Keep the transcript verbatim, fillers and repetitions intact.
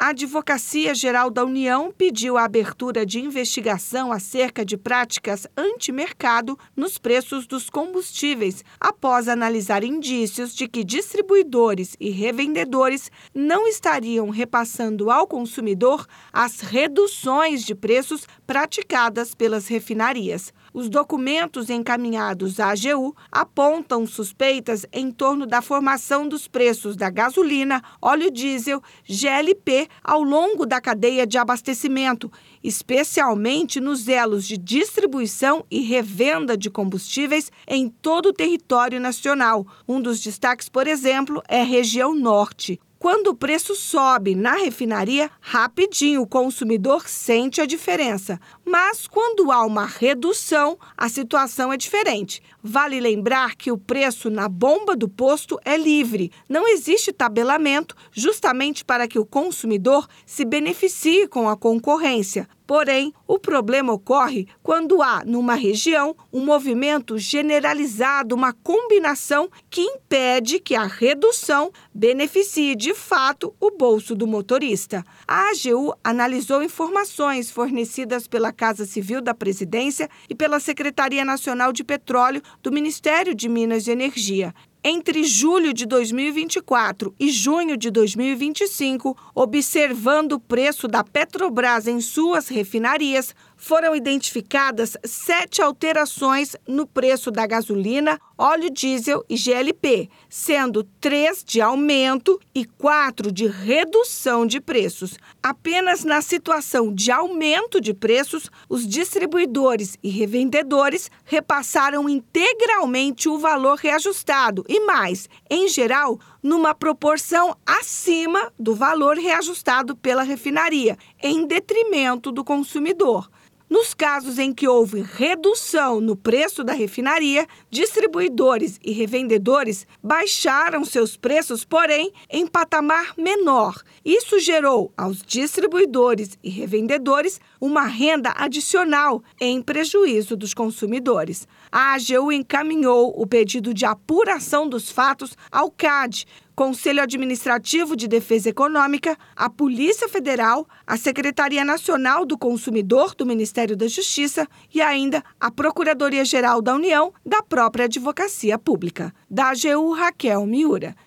A Advocacia Geral da União pediu a abertura de investigação acerca de práticas antimercado nos preços dos combustíveis, após analisar indícios de que distribuidores e revendedores não estariam repassando ao consumidor as reduções de preços praticadas pelas refinarias. Os documentos encaminhados à A G U apontam suspeitas em torno da formação dos preços da gasolina, óleo diesel, G L P ao longo da cadeia de abastecimento, especialmente nos elos de distribuição e revenda de combustíveis em todo o território nacional. Um dos destaques, por exemplo, é a região norte. Quando o preço sobe na refinaria, rapidinho o consumidor sente a diferença. Mas quando há uma redução, a situação é diferente. Vale lembrar que o preço na bomba do posto é livre. Não existe tabelamento, justamente para que o consumidor se beneficie com a concorrência. Porém, o problema ocorre quando há, numa região, um movimento generalizado, uma combinação que impede que a redução beneficie de fato o bolso do motorista. A A G U analisou informações fornecidas pela Casa Civil da Presidência e pela Secretaria Nacional de Petróleo do Ministério de Minas e Energia. Entre julho de dois mil e vinte e quatro e junho de dois mil e vinte e cinco, observando o preço da Petrobras em suas refinarias, foram identificadas sete alterações no preço da gasolina, óleo diesel e G L P, sendo três de aumento e quatro de redução de preços. Apenas na situação de aumento de preços, os distribuidores e revendedores repassaram integralmente o valor reajustado e mais, em geral, numa proporção acima do valor reajustado pela refinaria, em detrimento do consumidor. Nos casos em que houve redução no preço da refinaria, distribuidores e revendedores baixaram seus preços, porém, em patamar menor. Isso gerou aos distribuidores e revendedores uma renda adicional em prejuízo dos consumidores. A A G U encaminhou o pedido de apuração dos fatos ao C A D, Conselho Administrativo de Defesa Econômica, a Polícia Federal, a Secretaria Nacional do Consumidor do Ministério da Justiça e ainda a Procuradoria-Geral da União da própria Advocacia Pública. Da A G U, Raquel Miura.